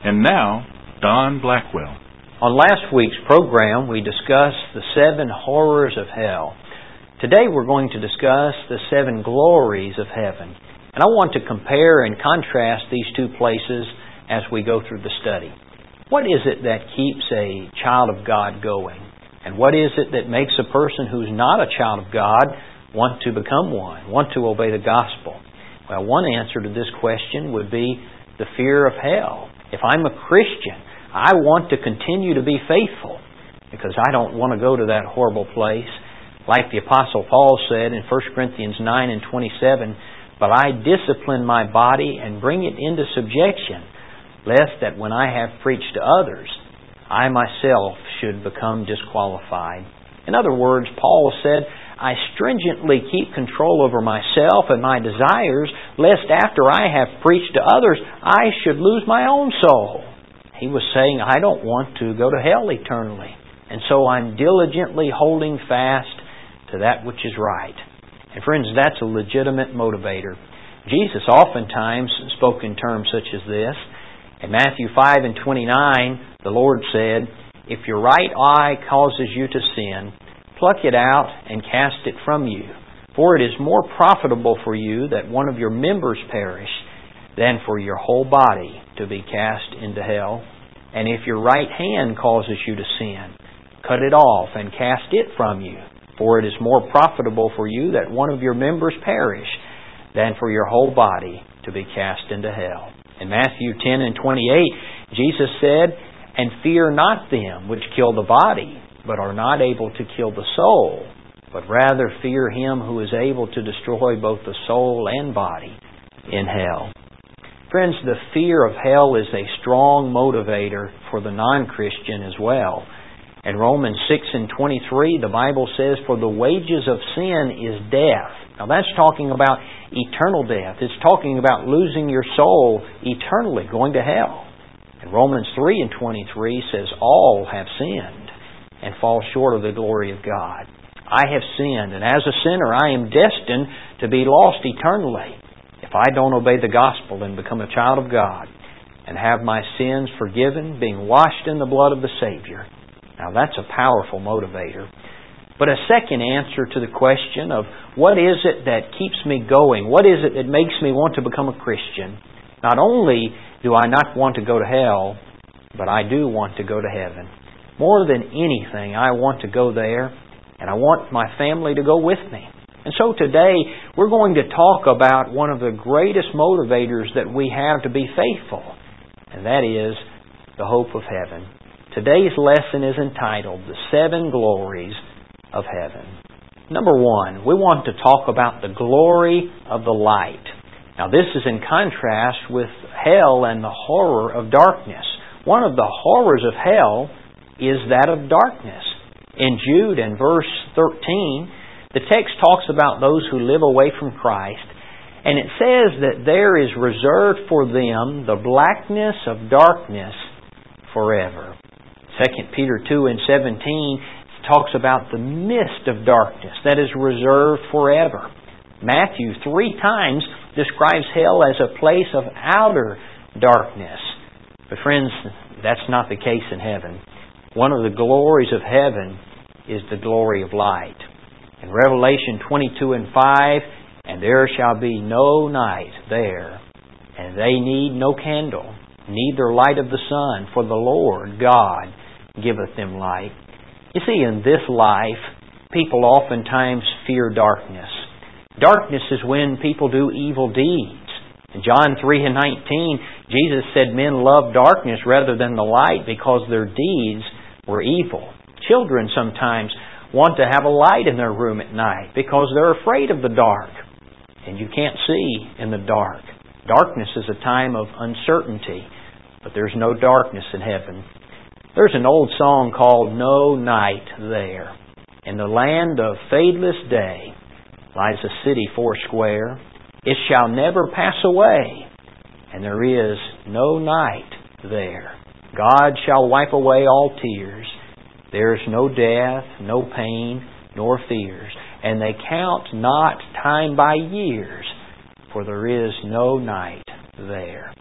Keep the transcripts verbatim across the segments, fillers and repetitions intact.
And now, Don Blackwell. On last week's program, we discussed the seven horrors of hell. Today we're going to discuss the seven glories of heaven. And I want to compare and contrast these two places as we go through the study. What is it that keeps a child of God going? And what is it that makes a person who's not a child of God want to become one, want to obey the gospel? Well, one answer to this question would be the fear of hell. If I'm a Christian, I want to continue to be faithful because I don't want to go to that horrible place. Like the Apostle Paul said in First Corinthians nine and twenty-seven, "But I discipline my body and bring it into subjection, lest that when I have preached to others, I myself should become disqualified." In other words, Paul said, I stringently keep control over myself and my desires, lest after I have preached to others, I should lose my own soul. He was saying, I don't want to go to hell eternally. And so I'm diligently holding fast to that which is right. And friends, that's a legitimate motivator. Jesus oftentimes spoke in terms such as this. In Matthew five and twenty-nine, the Lord said, "If your right eye causes you to sin, pluck it out and cast it from you. For it is more profitable for you that one of your members perish than for your whole body to be cast into hell. And if your right hand causes you to sin, cut it off and cast it from you. For it is more profitable for you that one of your members perish than for your whole body to be cast into hell." In Matthew ten and twenty-eight, Jesus said, "And fear not them which kill the body, but are not able to kill the soul, but rather fear Him who is able to destroy both the soul and body in hell." Friends, the fear of hell is a strong motivator for the non-Christian as well. In Romans six and twenty-three, the Bible says, "For the wages of sin is death." Now that's talking about eternal death. It's talking about losing your soul eternally, going to hell. And Romans three and twenty-three says, "All have sinned and fall short of the glory of God." I have sinned, and as a sinner I am destined to be lost eternally if I don't obey the gospel and become a child of God and have my sins forgiven, being washed in the blood of the Savior. Now that's a powerful motivator. But a second answer to the question of what is it that keeps me going, what is it that makes me want to become a Christian? Not only do I not want to go to hell, but I do want to go to heaven. More than anything, I want to go there, and I want my family to go with me. And so today, we're going to talk about one of the greatest motivators that we have to be faithful, and that is the hope of heaven. Today's lesson is entitled, The Seven Glories of Heaven. Number one, we want to talk about the glory of the light. Now this is in contrast with hell and the horror of darkness. One of the horrors of hell is that of darkness. In Jude and verse thirteen, the text talks about those who live away from Christ, and it says that there is reserved for them the blackness of darkness forever. Second Peter two and seventeen talks about the mist of darkness that is reserved forever. Matthew three times describes hell as a place of outer darkness. But friends, that's not the case in heaven. One of the glories of heaven is the glory of light. In Revelation twenty-two and five, "And there shall be no night there, and they need no candle, neither light of the sun, for the Lord God giveth them light." You see, in this life, people oftentimes fear darkness. Darkness is when people do evil deeds. In John three and nineteen, Jesus said men love darkness rather than the light because their deeds were evil. Children sometimes want to have a light in their room at night because they're afraid of the dark. And you can't see in the dark. Darkness is a time of uncertainty, but there's no darkness in heaven. There's an old song called "No Night There." "In the land of fadeless day lies a city foursquare. It shall never pass away, and there is no night there. God shall wipe away all tears. There is no death, no pain, nor fears. And they count not time by years, for there is no night there."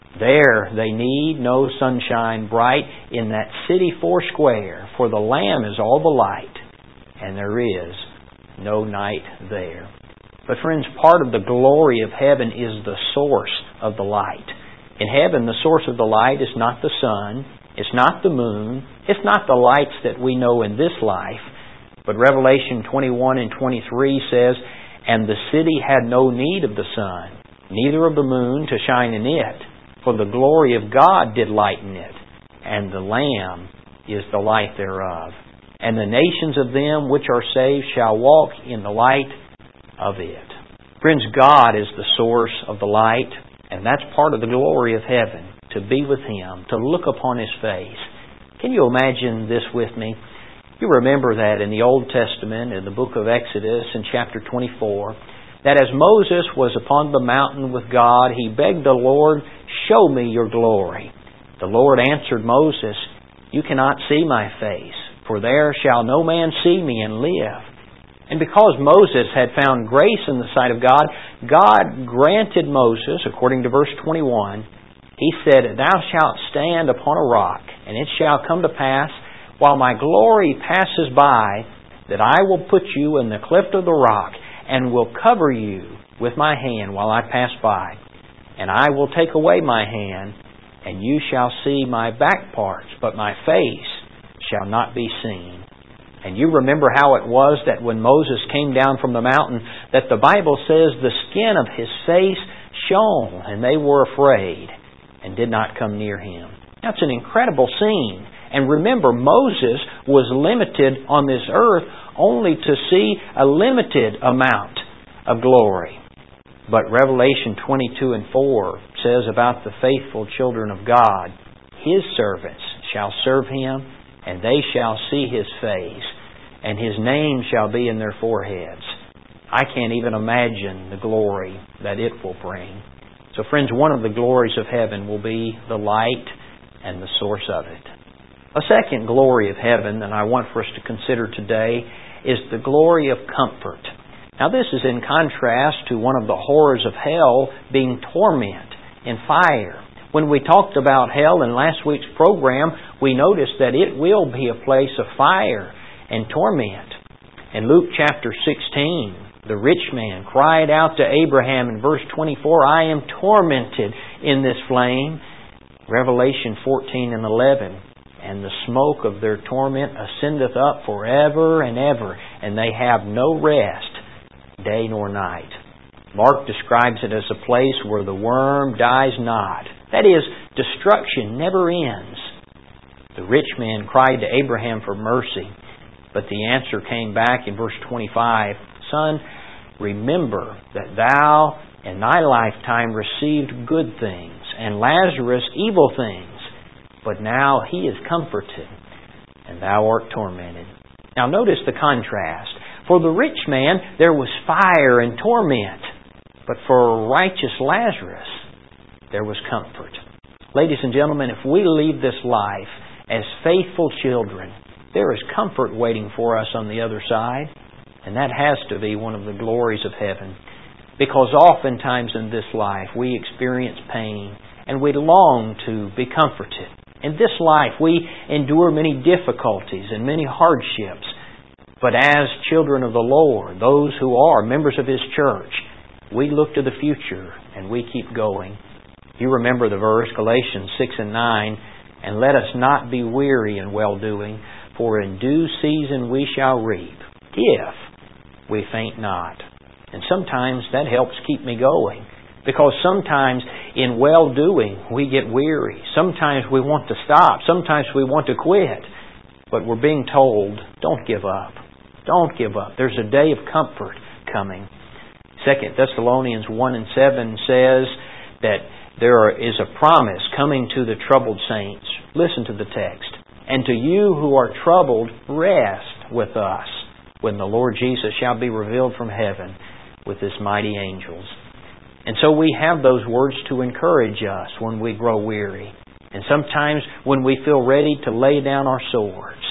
There they need no sunshine bright in that city foursquare, for the Lamb is all the light, and there is no night there. But friends, part of the glory of heaven is the source of the light. In heaven, the source of the light is not the sun, it's not the moon, it's not the lights that we know in this life, but Revelation twenty-one and twenty-three says, "And the city had no need of the sun, neither of the moon to shine in it, for the glory of God did lighten it, and the Lamb is the light thereof. And the nations of them which are saved shall walk in the light of it." Friends, God is the source of the light, and that's part of the glory of heaven, to be with Him, to look upon His face. Can you imagine this with me? You remember that in the Old Testament, in the book of Exodus, in chapter twenty-four, that as Moses was upon the mountain with God, he begged the Lord, "Show me your glory." The Lord answered Moses, "You cannot see my face, for there shall no man see me and live." And because Moses had found grace in the sight of God, God granted Moses, according to verse twenty-one, He said, "Thou shalt stand upon a rock, and it shall come to pass, while my glory passes by, that I will put you in the cleft of the rock, and will cover you with my hand while I pass by. And I will take away my hand, and you shall see my back parts, but my face shall not be seen." And you remember how it was that when Moses came down from the mountain, that the Bible says the skin of his face shone, and they were afraid, and did not come near him. That's an incredible scene. And remember, Moses was limited on this earth only to see a limited amount of glory. But Revelation twenty-two and four says about the faithful children of God, His servants shall serve Him, and they shall see His face, and His name shall be in their foreheads. I can't even imagine the glory that it will bring. So friends, one of the glories of heaven will be the light and the source of it. A second glory of heaven that I want for us to consider today is the glory of comfort. Now this is in contrast to one of the horrors of hell being torment and fire. When we talked about hell in last week's program, we noticed that it will be a place of fire and torment. In Luke chapter sixteen, the rich man cried out to Abraham in verse twenty-four, "I am tormented in this flame." Revelation fourteen and eleven, "And the smoke of their torment ascendeth up forever and ever, and they have no rest, day nor night." Mark describes it as a place where the worm dies not. That is, destruction never ends. The rich man cried to Abraham for mercy, but the answer came back in verse twenty-five, "Son, remember that thou in thy lifetime received good things, and Lazarus evil things. But now he is comforted, and thou art tormented." Now notice the contrast. For the rich man, there was fire and torment. But for righteous Lazarus, there was comfort. Ladies and gentlemen, if we leave this life as faithful children, there is comfort waiting for us on the other side. And that has to be one of the glories of heaven. Because oftentimes in this life, we experience pain, and we long to be comforted. In this life, we endure many difficulties and many hardships. But as children of the Lord, those who are members of His church, we look to the future and we keep going. You remember the verse, Galatians six and nine, "And let us not be weary in well-doing, for in due season we shall reap, if we faint not." And sometimes that helps keep me going. Because sometimes in well-doing we get weary. Sometimes we want to stop. Sometimes we want to quit. But we're being told, don't give up. Don't give up. There's a day of comfort coming. Second Thessalonians one and seven says that there is a promise coming to the troubled saints. Listen to the text. "And to you who are troubled, rest with us, when the Lord Jesus shall be revealed from heaven with His mighty angels." And so we have those words to encourage us when we grow weary. And sometimes when we feel ready to lay down our swords.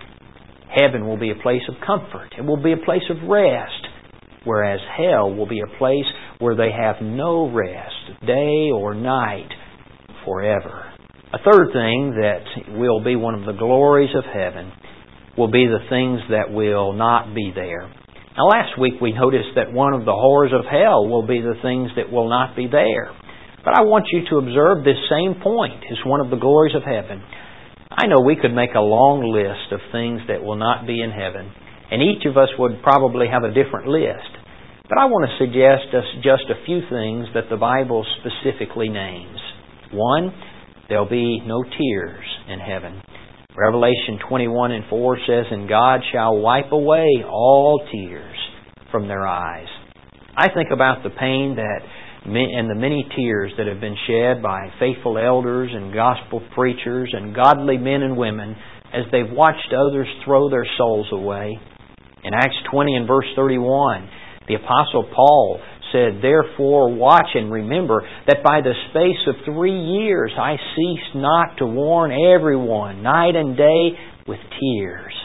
Heaven will be a place of comfort. It will be a place of rest. Whereas hell will be a place where they have no rest, day or night, forever. A third thing that will be one of the glories of heaven will be the things that will not be there. Now, last week we noticed that one of the horrors of hell will be the things that will not be there. But I want you to observe this same point as one of the glories of heaven. I know we could make a long list of things that will not be in heaven, and each of us would probably have a different list. But I want to suggest just a few things that the Bible specifically names. One, there'll be no tears in heaven. Revelation twenty-one and four says, "And God shall wipe away all tears from their eyes." I think about the pain that and the many tears that have been shed by faithful elders and gospel preachers and godly men and women as they've watched others throw their souls away. In Acts twenty and verse thirty-one, the Apostle Paul said, "Therefore watch and remember that by the space of three years I ceased not to warn everyone, night and day, with tears."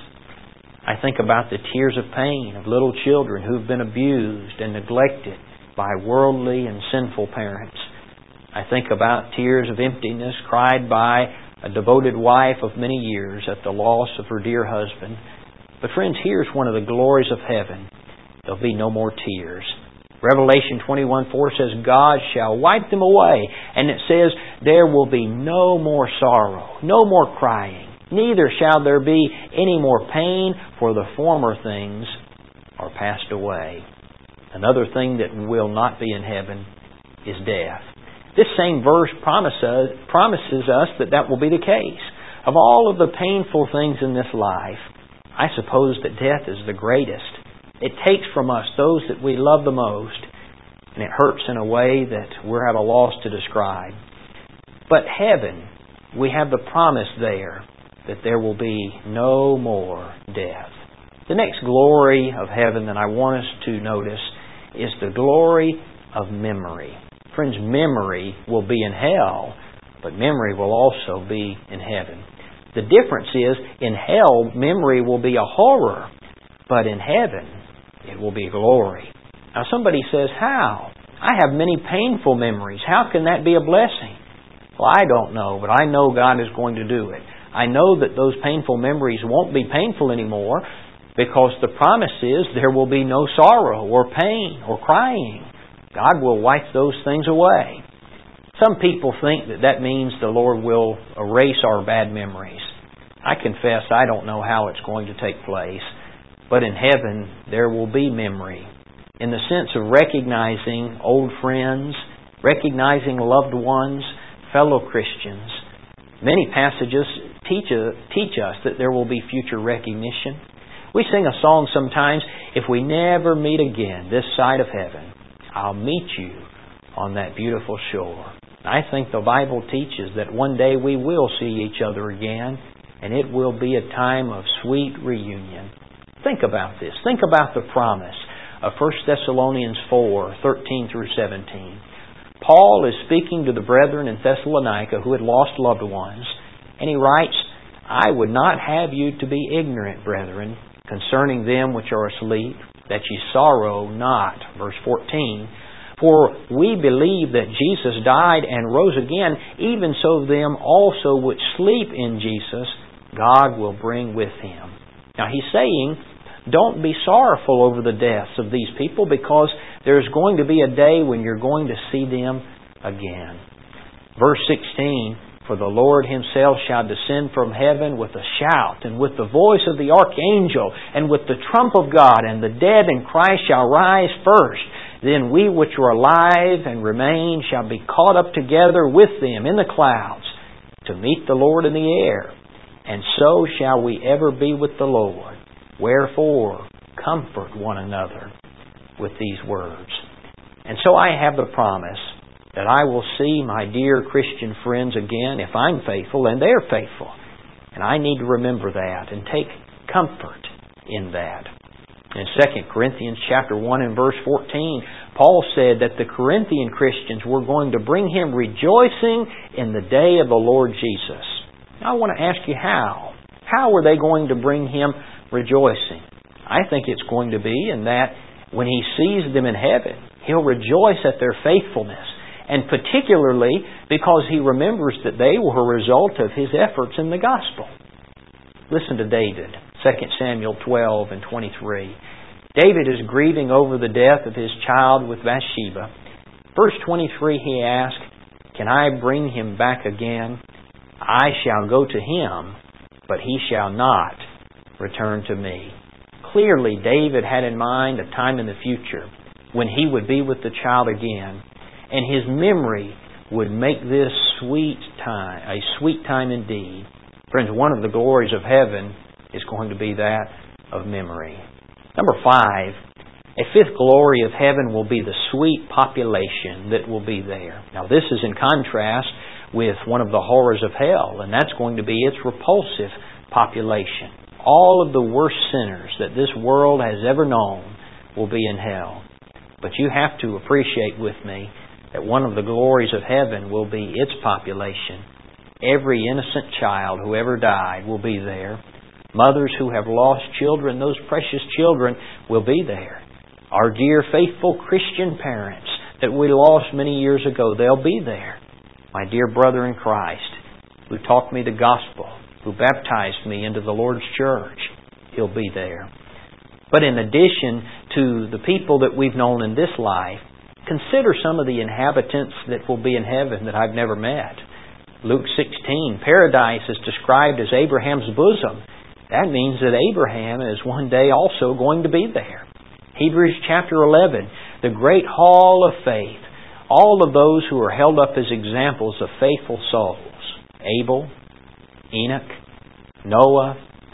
I think about the tears of pain of little children who've been abused and neglected by worldly and sinful parents. I think about tears of emptiness cried by a devoted wife of many years at the loss of her dear husband. But friends, here's one of the glories of heaven. There'll be no more tears. Revelation twenty-one four says, "God shall wipe them away." And it says, "There will be no more sorrow, no more crying, neither shall there be any more pain, for the former things are passed away." Another thing that will not be in heaven is death. This same verse promises, promises us that that will be the case. Of all of the painful things in this life, I suppose that death is the greatest. It takes from us those that we love the most, and it hurts in a way that we're at a loss to describe. But heaven, we have the promise there that there will be no more death. The next glory of heaven that I want us to notice is the glory of memory. Friends, memory will be in hell, but memory will also be in heaven. The difference is, in hell, memory will be a horror, but in heaven, it will be glory. Now somebody says, "How? I have many painful memories. How can that be a blessing?" Well, I don't know, but I know God is going to do it. I know that those painful memories won't be painful anymore because the promise is there will be no sorrow or pain or crying. God will wipe those things away. Some people think that that means the Lord will erase our bad memories. I confess I don't know how it's going to take place. But in heaven, there will be memory in the sense of recognizing old friends, recognizing loved ones, fellow Christians. Many passages teach, teach us that there will be future recognition. We sing a song sometimes, "If we never meet again this side of heaven, I'll meet you on that beautiful shore." I think the Bible teaches that one day we will see each other again, and it will be a time of sweet reunion. Think about this. Think about the promise of First Thessalonians four, thirteen through seventeen. Paul is speaking to the brethren in Thessalonica who had lost loved ones, and he writes, "I would not have you to be ignorant, brethren, concerning them which are asleep, that ye sorrow not." Verse fourteen, "For we believe that Jesus died and rose again, even so them also which sleep in Jesus, God will bring with Him." Now he's saying, don't be sorrowful over the deaths of these people, because there's going to be a day when you're going to see them again. Verse sixteen, "For the Lord Himself shall descend from heaven with a shout, and with the voice of the archangel, and with the trump of God, and the dead in Christ shall rise first. Then we which are alive and remain shall be caught up together with them in the clouds to meet the Lord in the air. And so shall we ever be with the Lord. Wherefore, comfort one another with these words." And so I have the promise that I will see my dear Christian friends again if I'm faithful and they're faithful. And I need to remember that and take comfort in that. In Second Corinthians chapter one and verse fourteen, Paul said that the Corinthian Christians were going to bring him rejoicing in the day of the Lord Jesus. Now I want to ask you how. How are they going to bring him rejoicing? I think it's going to be in that when he sees them in heaven, he'll rejoice at their faithfulness and particularly because he remembers that they were a result of his efforts in the gospel. Listen to David, Second Samuel twelve and twenty-three. David is grieving over the death of his child with Bathsheba. Verse twenty-three, he asks, "Can I bring him back again? I shall go to him, but he shall not return to me." Clearly, David had in mind a time in the future when he would be with the child again, and his memory would make this sweet time, a sweet time indeed. Friends, one of the glories of heaven is going to be that of memory. Number five, a fifth glory of heaven will be the sweet population that will be there. Now, this is in contrast with one of the horrors of hell, and that's going to be its repulsive population. All of the worst sinners that this world has ever known will be in hell. But you have to appreciate with me that one of the glories of heaven will be its population. Every innocent child who ever died will be there. Mothers who have lost children, those precious children, will be there. Our dear faithful Christian parents that we lost many years ago, they'll be there. My dear brother in Christ who taught me the gospel, who baptized me into the Lord's church, he'll be there. But in addition to the people that we've known in this life, consider some of the inhabitants that will be in heaven that I've never met. Luke sixteen, paradise is described as Abraham's bosom. That means that Abraham is one day also going to be there. Hebrews chapter eleven, the great hall of faith. All of those who are held up as examples of faithful souls. Abel, Enoch, Noah,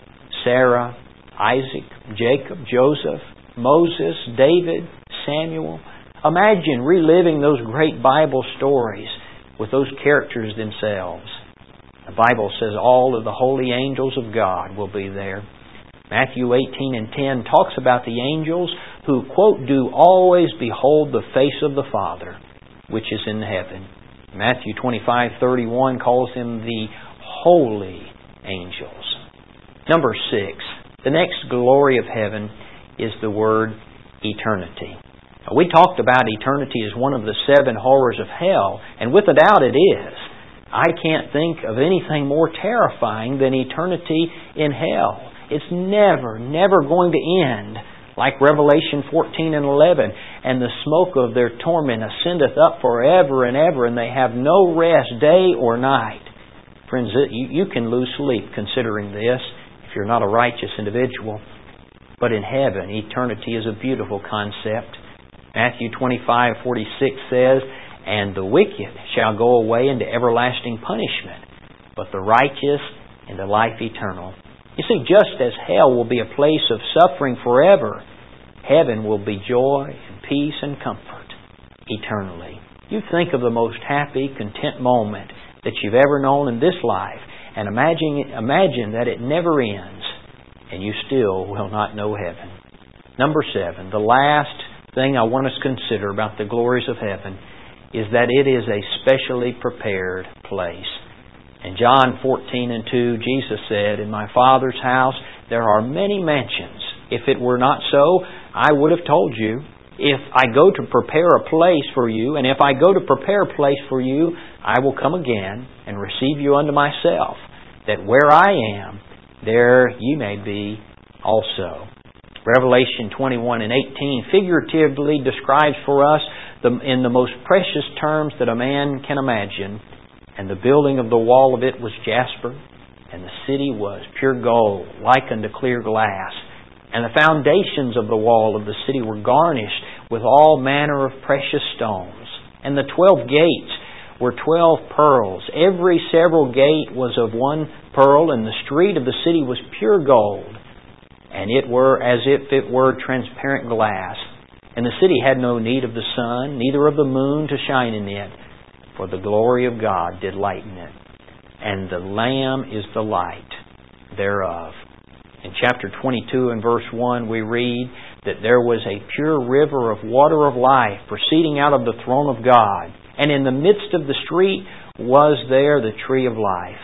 Sarah, Isaac, Jacob, Joseph, Moses, David, Samuel. Imagine reliving those great Bible stories with those characters themselves. The Bible says all of the holy angels of God will be there. Matthew eighteen and ten talks about the angels who, quote, do always behold the face of the Father, which is in heaven. Matthew twenty-five thirty-one calls them the holy angels. Number six, the next glory of heaven is the word eternity. Now, we talked about eternity as one of the seven horrors of hell, and with a doubt it is. I can't think of anything more terrifying than eternity in hell. It's never, never going to end, like Revelation fourteen and eleven. And the smoke of their torment ascendeth up forever and ever, and they have no rest day or night. Friends, you can lose sleep considering this if you're not a righteous individual. But in heaven, eternity is a beautiful concept. Matthew twenty-five forty-six says, "And the wicked shall go away into everlasting punishment, but the righteous into life eternal." You see, just as hell will be a place of suffering forever, heaven will be joy and peace and comfort eternally. You think of the most happy, content moment that you've ever known in this life, and imagine, imagine that it never ends, and you still will not know heaven. Number seven, the last thing I want us to consider about the glories of heaven is that it is a specially prepared place. In John fourteen and two, Jesus said, "In my Father's house there are many mansions. If it were not so, I would have told you. If I go to prepare a place for you, and if I go to prepare a place for you, I will come again and receive you unto myself, that where I am, there ye may be also." Revelation twenty-one and eighteen figuratively describes for us the, in the most precious terms that a man can imagine. "And the building of the wall of it was jasper, and the city was pure gold, like unto clear glass. And the foundations of the wall of the city were garnished with all manner of precious stones. And the twelve gates were twelve pearls. Every several gate was of one pearl, and the street of the city was pure gold, and it were as if it were transparent glass. And the city had no need of the sun, neither of the moon to shine in it, for the glory of God did lighten it. And the Lamb is the light thereof." In chapter twenty-two and verse one we read that there was a pure river of water of life proceeding out of the throne of God. And in the midst of the street was there the tree of life.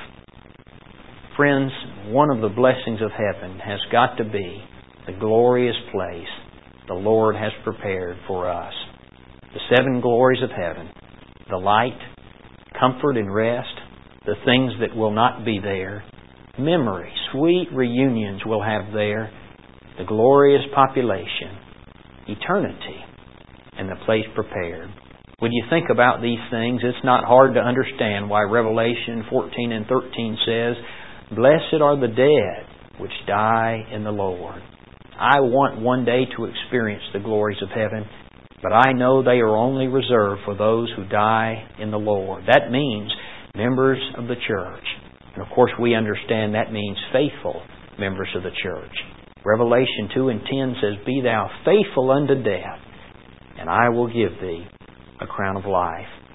Friends, one of the blessings of heaven has got to be the glorious place the Lord has prepared for us. The seven glories of heaven. the light, comfort and rest, the things that will not be there, memory, sweet reunions we'll have there, the glorious population, eternity, and the place prepared. When you think about these things, it's not hard to understand why Revelation fourteen and thirteen says, "Blessed are the dead which die in the Lord." I want one day to experience the glories of heaven, but I know they are only reserved for those who die in the Lord. That means members of the church. And of course we understand that means faithful members of the church. Revelation two and ten says, "Be thou faithful unto death, and I will give thee a crown of life."